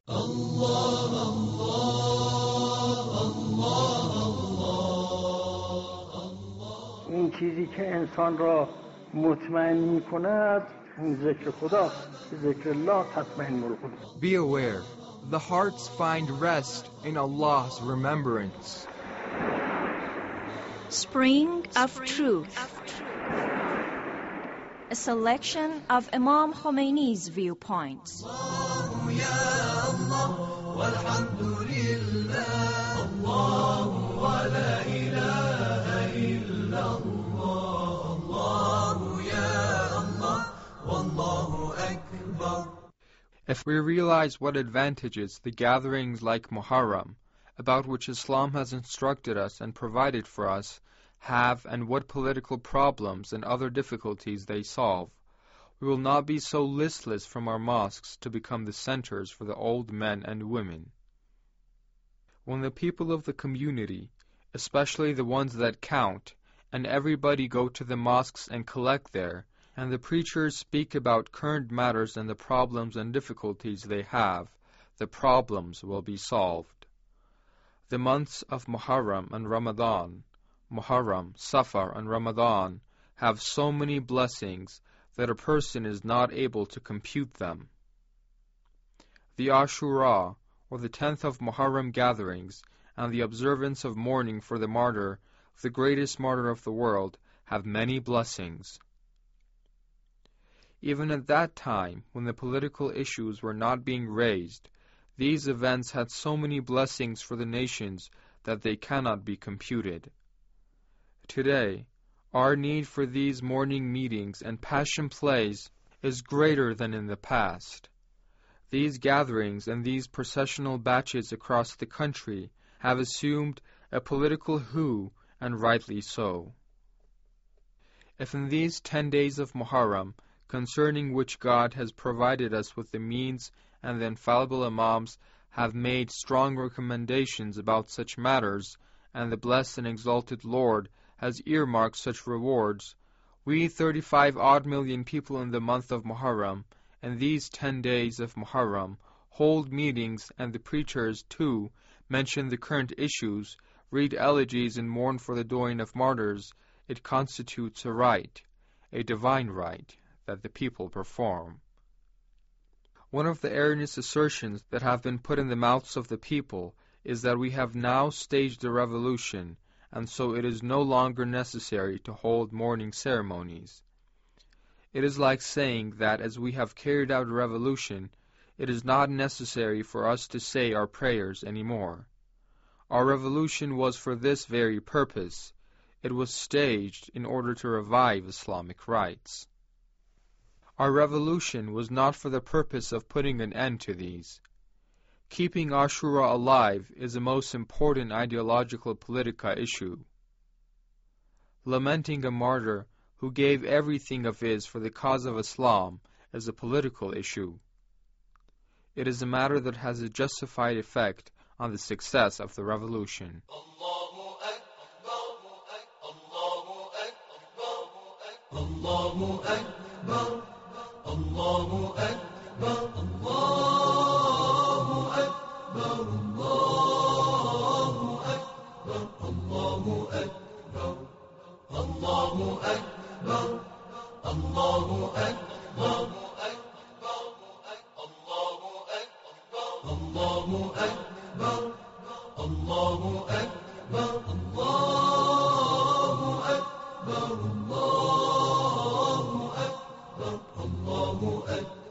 این چیزی که انسان را مطمئن می‌کند این ذکر خداست. ذکر الله تطمئن القلوب. Be aware, the hearts find rest in Allah's remembrance. Spring of Truth. A selection of Imam Khomeini's viewpoints. If we realize what advantages the gatherings like Muharram, about which Islam has instructed us and provided for us, have, and what political problems and other difficulties they solve, we will not be so listless from our mosques to become the centers for the old men and women. When the people of the community, especially the ones that count, and everybody go to the mosques and collect there, and the preachers speak about current matters and the problems and difficulties they have, the problems will be solved. The months of Muharram and Ramadan, Muharram, Safar, and Ramadan, have so many blessings that a person is not able to compute them. The Ashura, or the 10th of Muharram gatherings, and the observance of mourning for the martyr, the greatest martyr of the world, have many blessings. Even at that time, when the political issues were not being raised, these events had so many blessings for the nations that they cannot be computed. Today, our need for these morning meetings and passion plays is greater than in the past. These gatherings and these processional batches across the country have assumed a political hue, and rightly so. If in these 10 days of Muharram, concerning which God has provided us with the means and the infallible Imams have made strong recommendations about such matters, and the blessed and exalted Lord has earmarked such rewards, we 35-odd million people in the month of Muharram, and these 10 days of Muharram, hold meetings, and the preachers, too, mention the current issues, read elegies and mourn for the dying of martyrs, it constitutes a right, a divine right, that the people perform. One of the erroneous assertions that have been put in the mouths of the people is that we have now staged a revolution, and so it is no longer necessary to hold mourning ceremonies. It is like saying that as we have carried out a revolution, it is not necessary for us to say our prayers anymore. Our revolution was for this very purpose. It was staged in order to revive Islamic rights. Our revolution was not for the purpose of putting an end to these. Keeping Ashura alive is the most important ideological politica issue. Lamenting a martyr who gave everything of his for the cause of Islam is a political issue. It is a matter that has a justified effect on the success of the revolution. Allahu Akbar, Allahu Akbar, Allahu Akbar, Allahu Akbar, Allahu Akbar, Allahu Akbar, Allahu Akbar, Allahu Akbar, Allahu Akbar, Allahu Akbar, Allahu Akbar, Allahu Akbar.